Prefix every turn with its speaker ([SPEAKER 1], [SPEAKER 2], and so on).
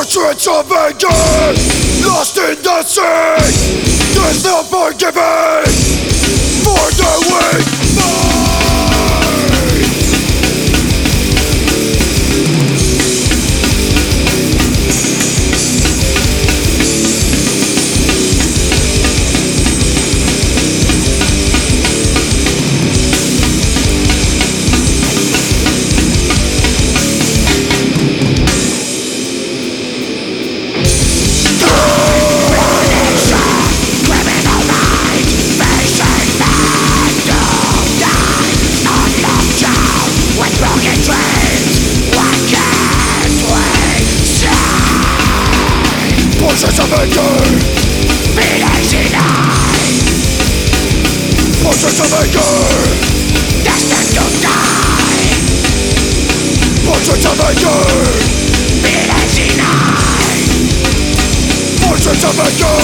[SPEAKER 1] Portraits of anger, lost in the sea. There's no forgiving for the weak mind. Portraits of anger, feelings denied. Portraits of anger, destined to die. Portraits of anger, feelings denied. Portraits of anger.